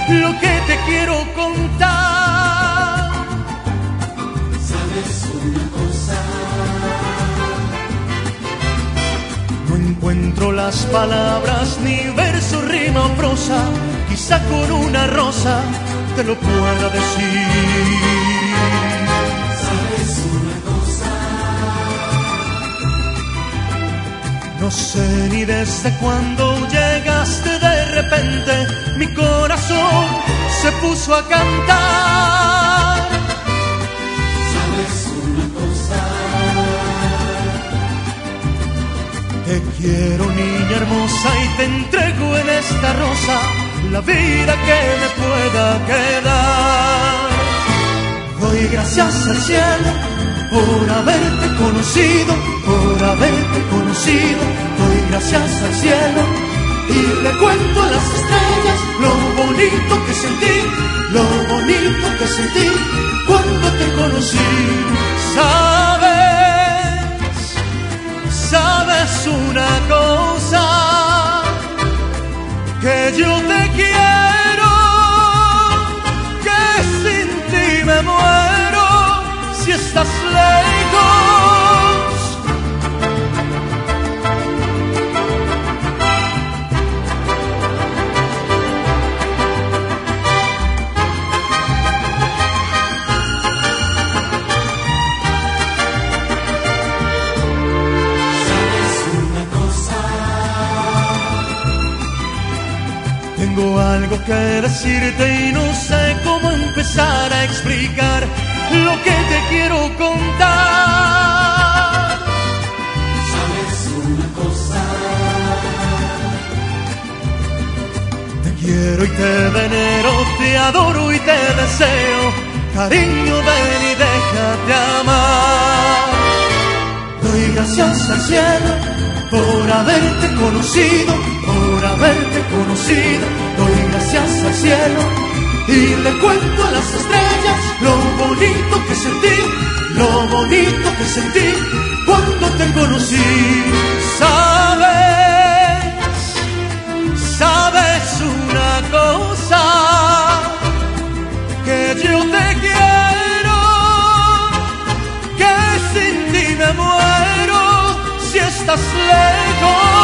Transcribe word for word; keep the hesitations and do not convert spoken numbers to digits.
lo que te quiero contar. ¿Sabes una cosa? No encuentro las palabras, ni verso, rima o prosa. Quizá con una rosa te lo pueda decir. ¿Sabes una cosa? No sé ni desde cuándo llegaste de repente, mi corazón se puso a cantar. ¿Sabes una cosa? Te quiero, niña hermosa, y te entrego en esta rosa la vida que me pueda quedar. Doy gracias al cielo por haberte conocido, por haberte conocido. Doy gracias al cielo y le cuento a las estrellas lo bonito que sentí, lo bonito que sentí cuando te conocí. Sabes, sabes una cosa, que yo te quiero, que sin ti me muero si estás lejos. Tengo algo que decirte y no sé cómo empezar a explicar lo que te quiero contar. ¿Sabes una cosa? Te quiero y te venero, te adoro y te deseo. Cariño, ven y déjate amar. Doy gracias al cielo por haberte conocido, por haberte conocido. Doy gracias al cielo y le cuento a las estrellas lo bonito que sentí, lo bonito que sentí cuando te conocí. Sabes, sabes una cosa, que yo te quiero, que sin ti me muero si estás lejos.